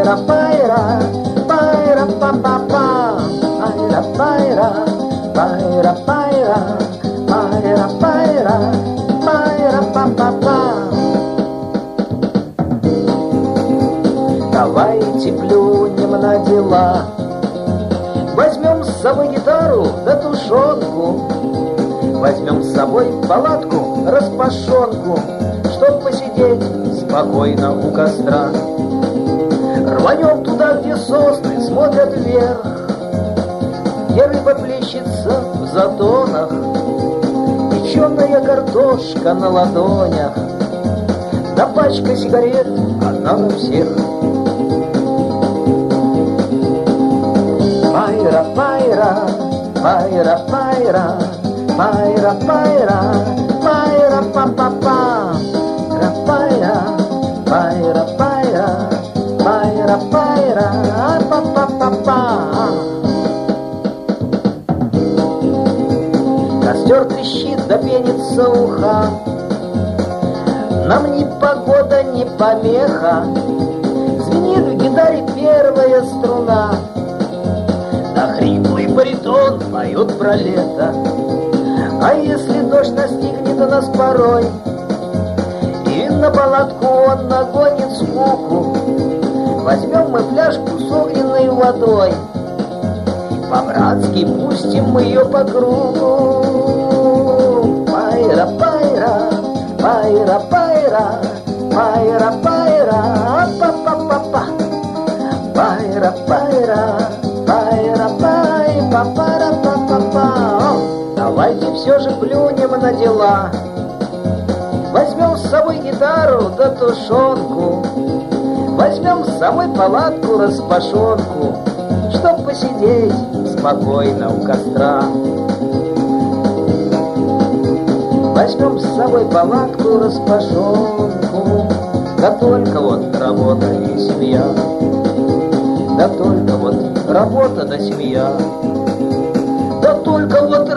пайра, пайра, пайра, па-па-па, пайра, пайра, пайра, пайра, пайра, пайра, пайра, па-па-па. Давайте плюнем на дела, возьмем с собой гитару да тушенку, возьмем с собой палатку, распашонку, чтоб посидеть спокойно у костра. Рванем туда, где сосны смотрят вверх, где рыба плещется в затонах, печеная картошка на ладонях, да пачка сигарет одна на всех. Пайра, пайра, пайра, пайра, пайра, пайра, пайра, па-па-па, пайра, пайра, пайра, пайра, пайра, па-па-па-па. Костер трещит, да пенится уха, нам ни погода, ни помеха, звенит в гитаре первая струна, да хриплый баритон поет про лето. А если дождь настигнет нас порой, и на палатку он нагонит скуку, возьмем мы фляжку с огненной водой, по-братски пустим мы ее по кругу. Пайра, пайра, пайра, пайра, пайра, пайра, па-па-па-па, пайра, пайра, пайра, пай, па-пара, па-па-па. Давайте все же плюнем на дела, возьмем с собой гитару да тушенку, возьмем с собой палатку, распашонку, чтоб посидеть спокойно у костра. Возьмем с собой палатку, распашонку, да только вот работа и семья, да только вот работа да семья, да только вот